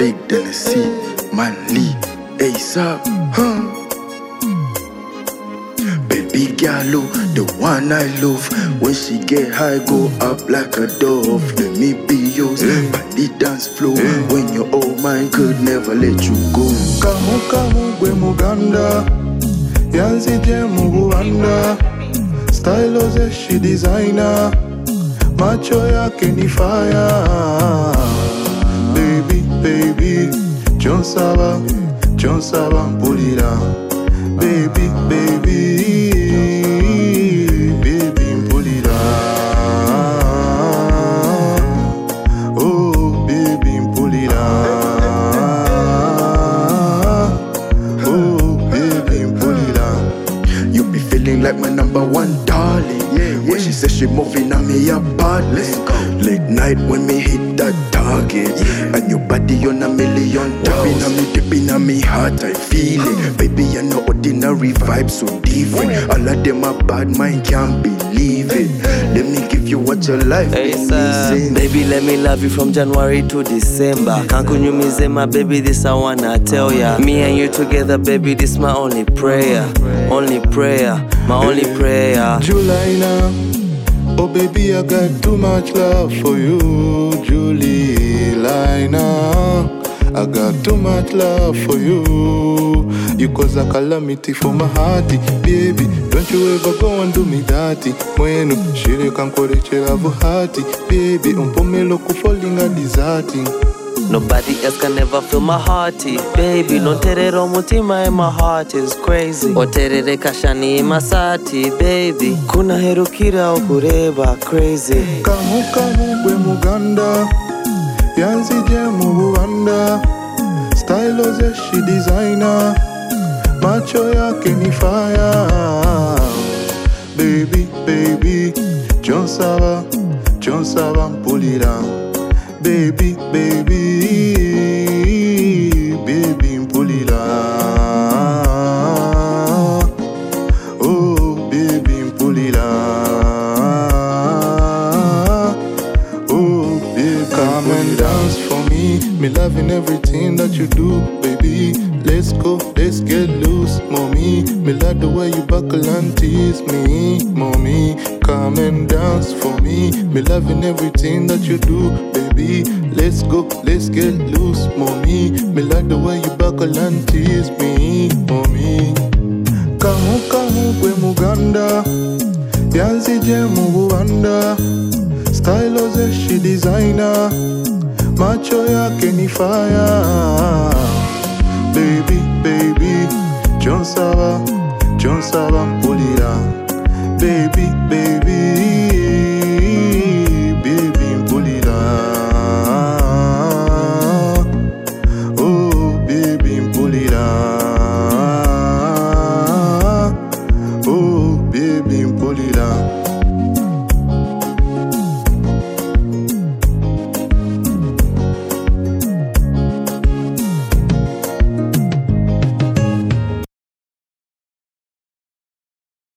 Big Tennessee, Manly, ASAP, huh? Baby gallo, the one I love. When she get high, go up like a dove. Let me be yours, body dance flow. When you're all mine, could never let you go. Kamu kamu gwe Muganda, yanzije mu Rwanda. Style oze she designer, macho yake ni fire. Baby, baby, chonsaba mpulira. Baby, baby, baby mpulira. Oh, baby mpulira. Oh, baby mpulira. You be feeling like my number one darling. When she says she moving on me apart, let's go. Late night when me hit that target, and your body on a million. Tapping on me, dipping on me heart, I feel it. Baby, you're no ordinary vibe, so different. All of them are bad, mind can't believe it. Let me give you what your life is missing. Baby, let me love you from January to December. Can't kunyumize my baby, this I wanna tell ya. Me and you together, baby, this my only prayer. Only prayer, my only prayer. July now, oh baby, I got too much love for you. Julie Lina, I got too much love for you. You cause a calamity for my hearty. Baby, don't you ever go and do me dirty. Mwenu, shire kankorechera vuhati. Baby, umpomelo kufolinga dizati. Nobody else can ever feel my hearty. Baby, no terero mutima and my heart is crazy. Oterere kashani masati, baby. Kuna herukira okureba crazy. Kamu kamu gwe Muganda, yanzije mu Rwanda. Style oze she designer, macho yake ni fire. Baby, baby, chonsaba mpulira. Baby, baby, baby mpulira. Oh, baby mpulira. Oh, baby, come and dance for me. Me loving everything that you do, baby. Let's go, let's get loose, mommy. Me love the way you buckle and tease me, mommy. Come and dance for me. Me loving everything that you do, baby. Let's go, let's get loose, mommy. Me love the way you buckle and tease me, mommy. Kamu kamu gwe Muganda, yanzije mu Rwanda. Style oze she designer, macho yake ni fire. Baby, baby, chonsaba mpulira. Baby, baby.